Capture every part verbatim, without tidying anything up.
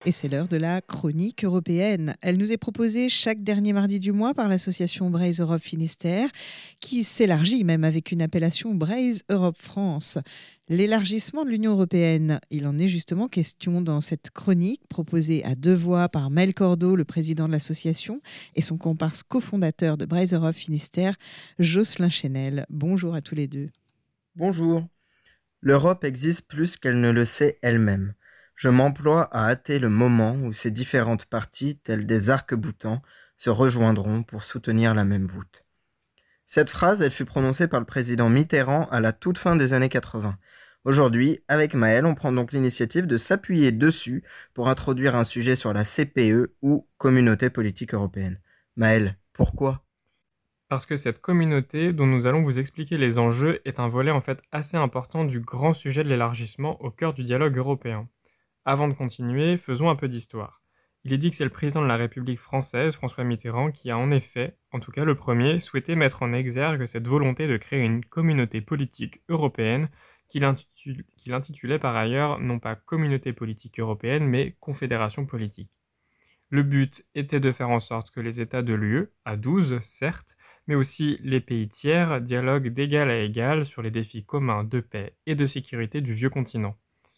Et c'est l'heure de la chronique européenne. Elle nous est proposée chaque dernier mardi du mois par l'association Braise Europe Finistère, qui s'élargit même avec une appellation Braise Europe France. L'élargissement de l'Union européenne, il en est justement question dans cette chronique proposée à deux voix par Maël Cordeau, le président de l'association, et son comparse cofondateur de Braise Europe Finistère, Jocelyn Chenel. Bonjour à tous les deux. Bonjour. L'Europe existe plus qu'elle ne le sait elle-même. Je m'emploie à hâter le moment où ces différentes parties, telles des arcs-boutants, se rejoindront pour soutenir la même voûte. Cette phrase, elle fut prononcée par le président Mitterrand à la toute fin des années quatre-vingts. Aujourd'hui, avec Maël, on prend donc l'initiative de s'appuyer dessus pour introduire un sujet sur la C P E ou Communauté politique européenne. Maël, pourquoi ? Parce que cette communauté, dont nous allons vous expliquer les enjeux, est un volet en fait assez important du grand sujet de l'élargissement au cœur du dialogue européen. Avant de continuer, faisons un peu d'histoire. Il est dit que c'est le président de la République française, François Mitterrand, qui a en effet, en tout cas le premier, souhaité mettre en exergue cette volonté de créer une communauté politique européenne qu'il intitule- qu'il intitulait par ailleurs non pas Communauté politique européenne, mais Confédération politique. Le but était de faire en sorte que les États de l'U E, à douze certes, mais aussi les pays tiers, dialoguent d'égal à égal sur les défis communs de paix et de sécurité du vieux continent.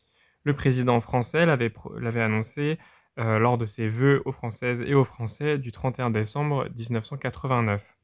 Le président français l'avait, pro- l'avait annoncé euh, lors de ses vœux aux Françaises et aux Français du trente et un décembre dix-neuf cent quatre-vingt-neuf.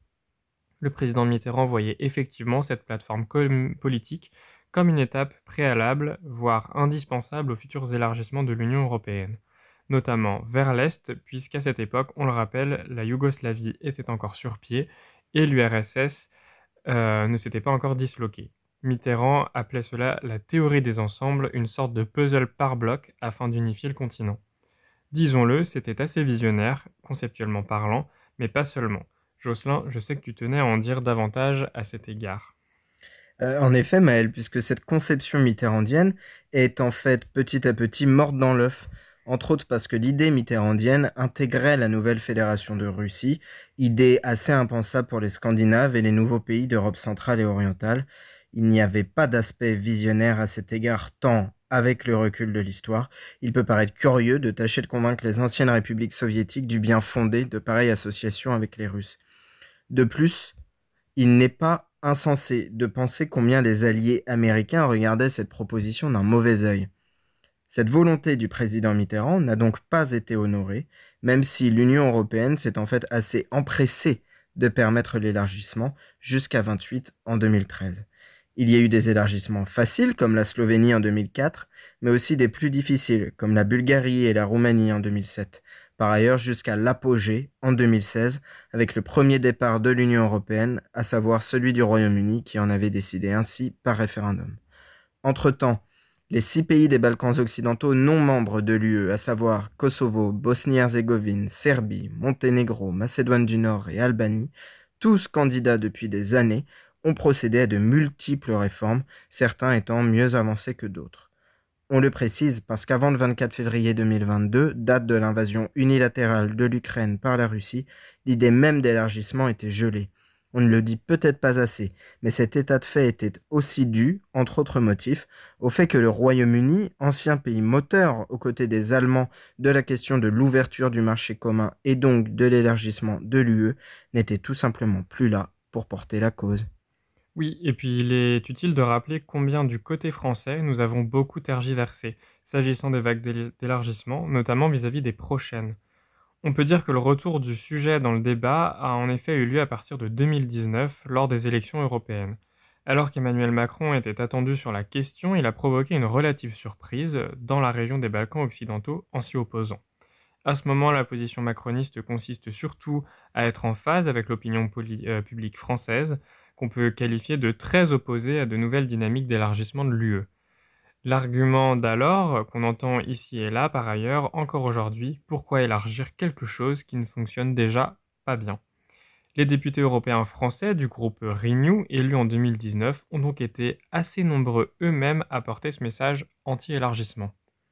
Le président Mitterrand voyait effectivement cette plateforme com- politique comme une étape préalable, voire indispensable aux futurs élargissements de l'Union européenne, notamment vers l'Est, puisqu'à cette époque, on le rappelle, la Yougoslavie était encore sur pied et l'U R S S euh, ne s'était pas encore disloquée. Mitterrand appelait cela la théorie des ensembles, une sorte de puzzle par bloc afin d'unifier le continent. Disons-le, c'était assez visionnaire, conceptuellement parlant, mais pas seulement. Jocelyn, je sais que tu tenais à en dire davantage à cet égard. Euh, en effet, Maël, puisque cette conception mitterrandienne est en fait petit à petit morte dans l'œuf, entre autres parce que l'idée mitterrandienne intégrait la nouvelle fédération de Russie, idée assez impensable pour les Scandinaves et les nouveaux pays d'Europe centrale et orientale. Il n'y avait pas d'aspect visionnaire à cet égard, tant, avec le recul de l'histoire, il peut paraître curieux de tâcher de convaincre les anciennes républiques soviétiques du bien fondé de pareilles associations avec les Russes. De plus, il n'est pas insensé de penser combien les alliés américains regardaient cette proposition d'un mauvais œil. Cette volonté du président Mitterrand n'a donc pas été honorée, même si l'Union européenne s'est en fait assez empressée de permettre l'élargissement jusqu'à vingt-huit en deux mille treize. Il y a eu des élargissements faciles comme la Slovénie en deux mille quatre, mais aussi des plus difficiles comme la Bulgarie et la Roumanie en deux mille sept. Par ailleurs, jusqu'à l'apogée en deux mille seize, avec le premier départ de l'Union européenne, à savoir celui du Royaume-Uni qui en avait décidé ainsi par référendum. Entre-temps, les six pays des Balkans occidentaux non membres de l'U E, à savoir Kosovo, Bosnie-Herzégovine, Serbie, Monténégro, Macédoine du Nord et Albanie, tous candidats depuis des années, ont procédé à de multiples réformes, certains étant mieux avancés que d'autres. On le précise parce qu'avant le vingt-quatre février deux mille vingt-deux, date de l'invasion unilatérale de l'Ukraine par la Russie, l'idée même d'élargissement était gelée. On ne le dit peut-être pas assez, mais cet état de fait était aussi dû, entre autres motifs, au fait que le Royaume-Uni, ancien pays moteur aux côtés des Allemands de la question de l'ouverture du marché commun et donc de l'élargissement de l'U E, n'était tout simplement plus là pour porter la cause. Oui, et puis il est utile de rappeler combien du côté français nous avons beaucoup tergiversé, s'agissant des vagues d'él- d'élargissement, notamment vis-à-vis des prochaines. On peut dire que le retour du sujet dans le débat a en effet eu lieu à partir de deux mille dix-neuf, lors des élections européennes. Alors qu'Emmanuel Macron était attendu sur la question, il a provoqué une relative surprise dans la région des Balkans occidentaux en s'y opposant. À ce moment, la position macroniste consiste surtout à être en phase avec l'opinion poli- euh, publique française, qu'on peut qualifier de très opposée à de nouvelles dynamiques d'élargissement de l'U E. L'argument d'alors, qu'on entend ici et là par ailleurs, encore aujourd'hui, pourquoi élargir quelque chose qui ne fonctionne déjà pas bien? Les députés européens français du groupe Renew, élus en deux mille dix-neuf, ont donc été assez nombreux eux-mêmes à porter ce message anti-élargissement.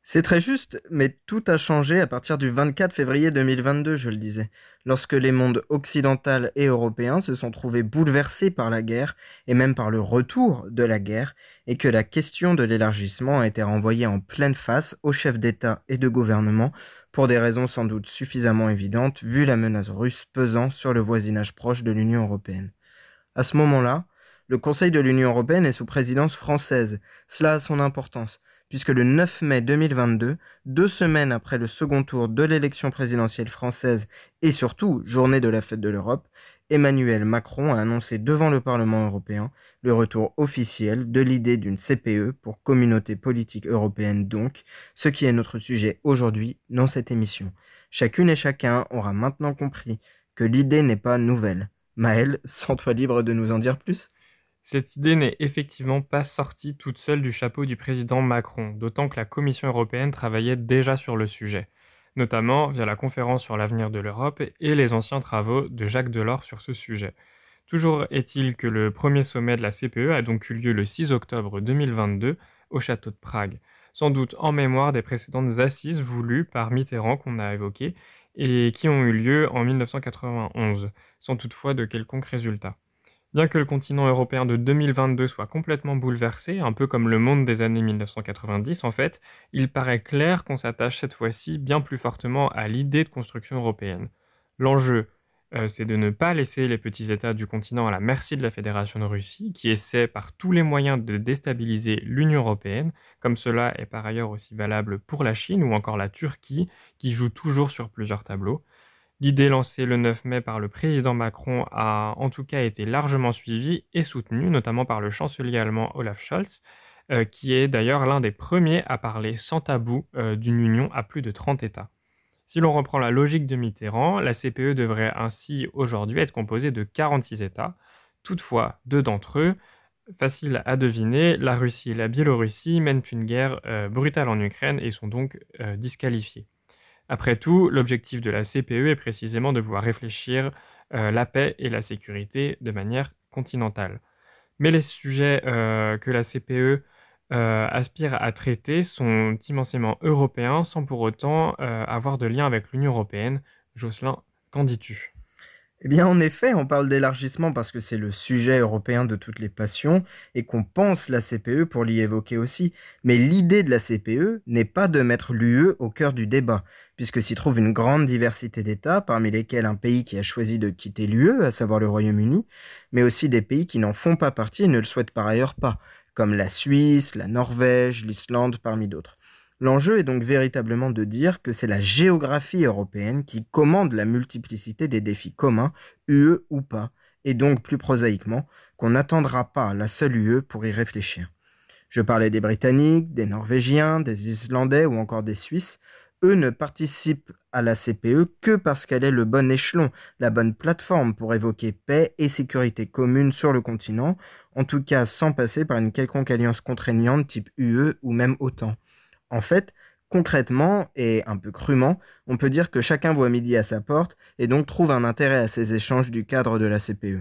C'est très juste, mais tout a changé à partir du vingt-quatre février deux mille vingt-deux, je le disais, lorsque les mondes occidental et européen se sont trouvés bouleversés par la guerre, et même par le retour de la guerre, et que la question de l'élargissement a été renvoyée en pleine face aux chefs d'État et de gouvernement, pour des raisons sans doute suffisamment évidentes, vu la menace russe pesant sur le voisinage proche de l'Union européenne. À ce moment-là, le Conseil de l'Union européenne est sous présidence française. Cela a son importance, puisque le neuf mai deux mille vingt-deux, deux semaines après le second tour de l'élection présidentielle française et surtout journée de la fête de l'Europe, Emmanuel Macron a annoncé devant le Parlement européen le retour officiel de l'idée d'une C P E pour Communauté politique européenne donc, ce qui est notre sujet aujourd'hui dans cette émission. Chacune et chacun aura maintenant compris que l'idée n'est pas nouvelle. Maëlle, sens-toi libre de nous en dire plus. Cette idée n'est effectivement pas sortie toute seule du chapeau du président Macron, d'autant que la Commission européenne travaillait déjà sur le sujet, notamment via la conférence sur l'avenir de l'Europe et les anciens travaux de Jacques Delors sur ce sujet. Toujours est-il que le premier sommet de la C P E a donc eu lieu le six octobre deux mille vingt-deux au château de Prague, sans doute en mémoire des précédentes assises voulues par Mitterrand qu'on a évoquées et qui ont eu lieu en mille neuf cent quatre-vingt-onze, sans toutefois de quelconque résultat. Bien que le continent européen de deux mille vingt-deux soit complètement bouleversé, un peu comme le monde des années mille neuf cent quatre-vingt-dix en fait, il paraît clair qu'on s'attache cette fois-ci bien plus fortement à l'idée de construction européenne. L'enjeu, euh, c'est de ne pas laisser les petits États du continent à la merci de la Fédération de Russie, qui essaie par tous les moyens de déstabiliser l'Union européenne, comme cela est par ailleurs aussi valable pour la Chine ou encore la Turquie, qui joue toujours sur plusieurs tableaux. L'idée lancée le neuf mai par le président Macron a en tout cas été largement suivie et soutenue, notamment par le chancelier allemand Olaf Scholz, euh, qui est d'ailleurs l'un des premiers à parler sans tabou euh, d'une union à plus de trente États. Si l'on reprend la logique de Mitterrand, la C P E devrait ainsi aujourd'hui être composée de quarante-six États. Toutefois, deux d'entre eux, facile à deviner, la Russie et la Biélorussie mènent une guerre euh, brutale en Ukraine et sont donc euh, disqualifiés. Après tout, l'objectif de la C P E est précisément de pouvoir réfléchir euh, la paix et la sécurité de manière continentale. Mais les sujets euh, que la C P E euh, aspire à traiter sont immensément européens sans pour autant euh, avoir de lien avec l'Union européenne. Jocelyn, qu'en dis-tu ? Eh bien, en effet, on parle d'élargissement parce que c'est le sujet européen de toutes les passions et qu'on pense la C P E pour l'y évoquer aussi. Mais l'idée de la C P E n'est pas de mettre l'U E au cœur du débat, puisque s'y trouve une grande diversité d'États, parmi lesquels un pays qui a choisi de quitter l'U E, à savoir le Royaume-Uni, mais aussi des pays qui n'en font pas partie et ne le souhaitent par ailleurs pas, comme la Suisse, la Norvège, l'Islande, parmi d'autres. L'enjeu est donc véritablement de dire que c'est la géographie européenne qui commande la multiplicité des défis communs, U E ou pas, et donc plus prosaïquement, qu'on n'attendra pas la seule U E pour y réfléchir. Je parlais des Britanniques, des Norvégiens, des Islandais ou encore des Suisses. Eux ne participent à la C P E que parce qu'elle est le bon échelon, la bonne plateforme pour évoquer paix et sécurité commune sur le continent, en tout cas sans passer par une quelconque alliance contraignante type U E ou même OTAN. En fait, concrètement et un peu crûment, on peut dire que chacun voit midi à sa porte et donc trouve un intérêt à ces échanges du cadre de la C P E.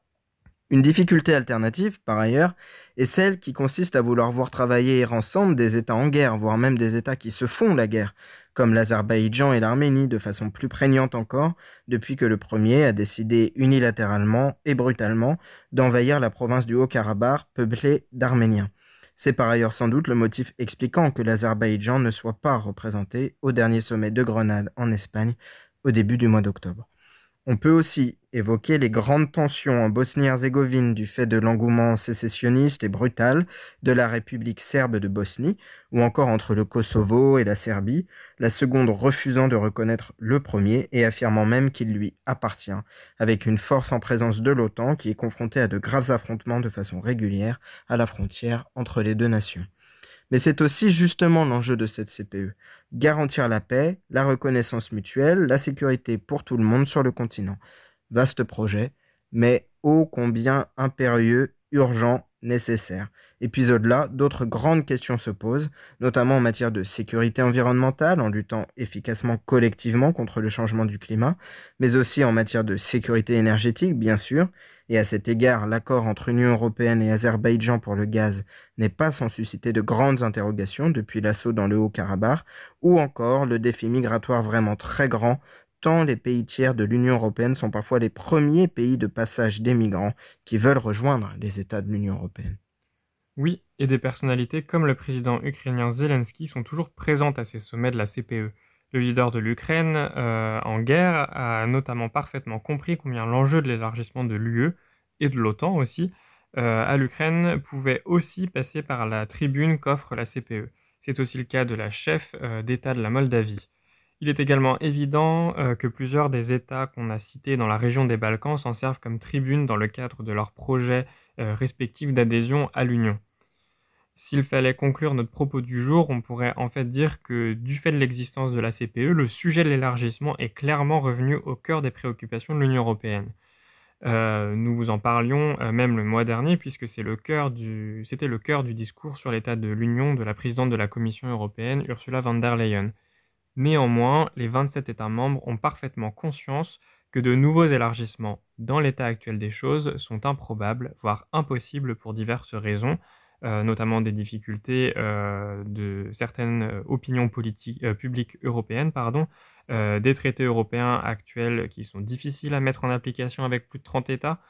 Une difficulté alternative, par ailleurs, est celle qui consiste à vouloir voir travailler ensemble des États en guerre, voire même des États qui se font la guerre, comme l'Azerbaïdjan et l'Arménie, de façon plus prégnante encore, depuis que le premier a décidé unilatéralement et brutalement d'envahir la province du Haut-Karabakh, peuplée d'Arméniens. C'est par ailleurs sans doute le motif expliquant que l'Azerbaïdjan ne soit pas représenté au dernier sommet de Grenade en Espagne au début du mois d'octobre. On peut aussi évoquer les grandes tensions en Bosnie-Herzégovine du fait de l'engouement sécessionniste et brutal de la République serbe de Bosnie, ou encore entre le Kosovo et la Serbie, la seconde refusant de reconnaître le premier et affirmant même qu'il lui appartient, avec une force en présence de l'OTAN qui est confrontée à de graves affrontements de façon régulière à la frontière entre les deux nations. Mais c'est aussi justement l'enjeu de cette C P E, garantir la paix, la reconnaissance mutuelle, la sécurité pour tout le monde sur le continent. Vaste projet, mais ô combien impérieux, urgent nécessaire. Et puis au-delà, d'autres grandes questions se posent, notamment en matière de sécurité environnementale, en luttant efficacement collectivement contre le changement du climat, mais aussi en matière de sécurité énergétique, bien sûr. Et à cet égard, l'accord entre Union européenne et Azerbaïdjan pour le gaz n'est pas sans susciter de grandes interrogations depuis l'assaut dans le Haut-Karabakh, ou encore le défi migratoire vraiment très grand, tant les pays tiers de l'Union européenne sont parfois les premiers pays de passage des migrants qui veulent rejoindre les États de l'Union européenne. Oui, et des personnalités comme le président ukrainien Zelensky sont toujours présentes à ces sommets de la C P E. Le leader de l'Ukraine euh, en guerre a notamment parfaitement compris combien l'enjeu de l'élargissement de l'U E et de l'OTAN aussi euh, à l'Ukraine pouvait aussi passer par la tribune qu'offre la C P E. C'est aussi le cas de la chef euh, d'État de la Moldavie. Il est également évident euh, que plusieurs des États qu'on a cités dans la région des Balkans s'en servent comme tribune dans le cadre de leurs projets euh, respectifs d'adhésion à l'Union. S'il fallait conclure notre propos du jour, on pourrait en fait dire que du fait de l'existence de la C P E, le sujet de l'élargissement est clairement revenu au cœur des préoccupations de l'Union européenne. Euh, nous vous en parlions euh, même le mois dernier, puisque c'est le cœur du, c'était le cœur du discours sur l'état de l'Union de la présidente de la Commission européenne, Ursula von der Leyen. Néanmoins, les vingt-sept États membres ont parfaitement conscience que de nouveaux élargissements dans l'état actuel des choses sont improbables, voire impossibles pour diverses raisons, euh, notamment des difficultés euh, de certaines euh, opinions politiques, euh, publiques européennes, pardon, euh, des traités européens actuels qui sont difficiles à mettre en application avec plus de trente États,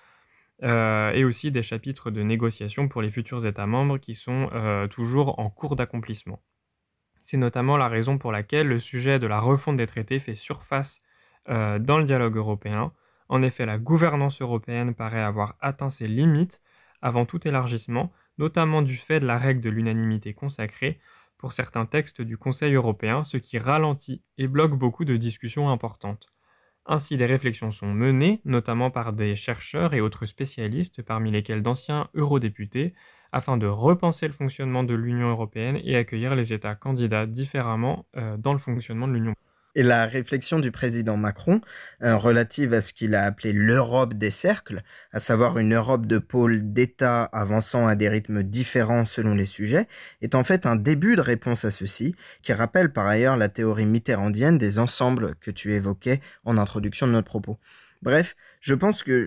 euh, et aussi des chapitres de négociation pour les futurs États membres qui sont euh, toujours en cours d'accomplissement. C'est notamment la raison pour laquelle le sujet de la refonte des traités fait surface euh, dans le dialogue européen. En effet, la gouvernance européenne paraît avoir atteint ses limites avant tout élargissement, notamment du fait de la règle de l'unanimité consacrée pour certains textes du Conseil européen, ce qui ralentit et bloque beaucoup de discussions importantes. Ainsi, des réflexions sont menées, notamment par des chercheurs et autres spécialistes, parmi lesquels d'anciens eurodéputés, afin de repenser le fonctionnement de l'Union européenne et accueillir les États candidats différemment euh, dans le fonctionnement de l'Union. Et la réflexion du président Macron, euh, relative à ce qu'il a appelé l'Europe des cercles, à savoir une Europe de pôles d'États avançant à des rythmes différents selon les sujets, est en fait un début de réponse à ceci, qui rappelle par ailleurs la théorie mitterrandienne des ensembles que tu évoquais en introduction de notre propos. Bref, je pense que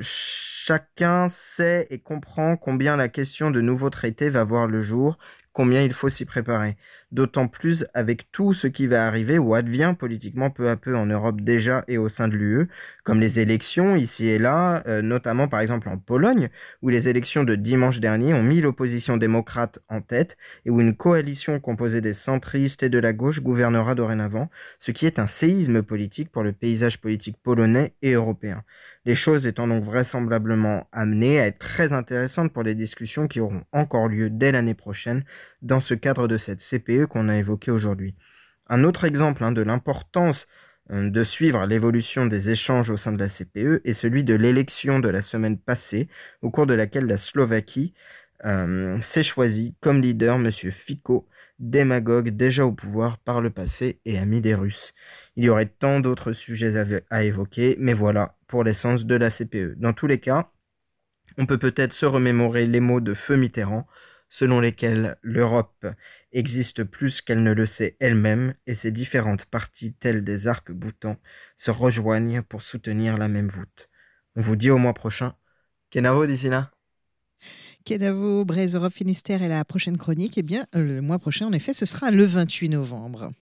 chacun sait et comprend combien la question de nouveaux traités va voir le jour, combien il faut s'y préparer. D'autant plus avec tout ce qui va arriver ou advient politiquement peu à peu en Europe déjà et au sein de l'U E, comme les élections ici et là, euh, notamment par exemple en Pologne, où les élections de dimanche dernier ont mis l'opposition démocrate en tête et où une coalition composée des centristes et de la gauche gouvernera dorénavant, ce qui est un séisme politique pour le paysage politique polonais et européen. Les choses étant donc vraisemblablement amenées à être très intéressantes pour les discussions qui auront encore lieu dès l'année prochaine dans ce cadre de cette C P E qu'on a évoqué aujourd'hui. Un autre exemple hein, de l'importance euh, de suivre l'évolution des échanges au sein de la C P E est celui de l'élection de la semaine passée, au cours de laquelle la Slovaquie euh, s'est choisie comme leader M. Fico, démagogue déjà au pouvoir par le passé et ami des Russes. Il y aurait tant d'autres sujets à, à évoquer, mais voilà pour l'essence de la C P E. Dans tous les cas, on peut peut-être se remémorer les mots de Feu Mitterrand, selon lesquels l'Europe existe plus qu'elle ne le sait elle-même et ses différentes parties, telles des arcs-boutants, se rejoignent pour soutenir la même voûte. On vous dit au mois prochain. Kenavo d'ici là. Kenavo, Braise Europe Finistère et la prochaine chronique, eh bien, le mois prochain, en effet, ce sera le vingt-huit novembre.